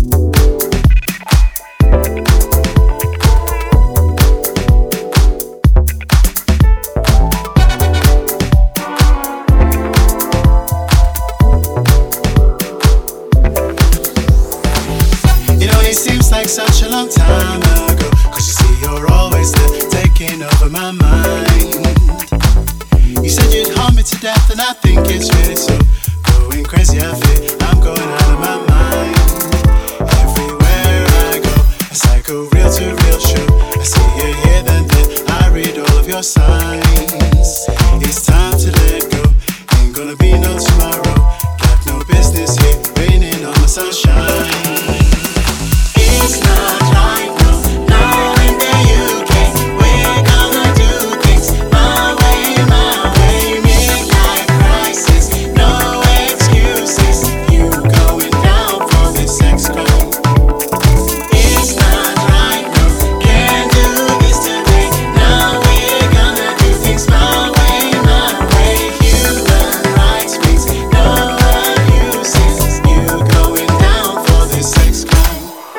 It seems like such a long time ago, 'cause you see you're always there, taking over my mind. You said you'd harm me to death, and I think it's really so. Going crazy, I feel I'm going out of my mind. Everywhere I go, it's like a real to real show. I see you here, then there, I read all of your signs. It's time to let go, ain't gonna be no tomorrow. Got no business here, raining on my sunshine. It's not like no, now in the UK. We're gonna do things my way, midlife crisis, no excuses. You going down for this sex crime. It's not like no, can't do this today. Now we're gonna do things my way, human rights means no abuses. You going down for this sex crime.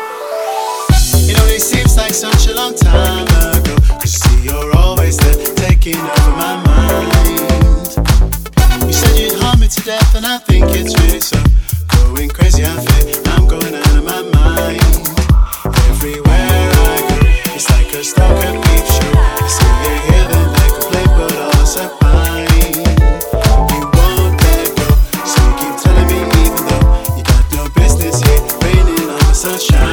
It seems like such a long time ago, 'cause you see you're always there, taking over my mind. You said you'd harm me to death, and I think it's really so. Going crazy, I feel I'm going out of my mind. Everywhere I go, it's like a stalker peep show. I see you here, then they complain, but all is fine. You won't let go, so you keep telling me even though you got no business here, raining on the sunshine.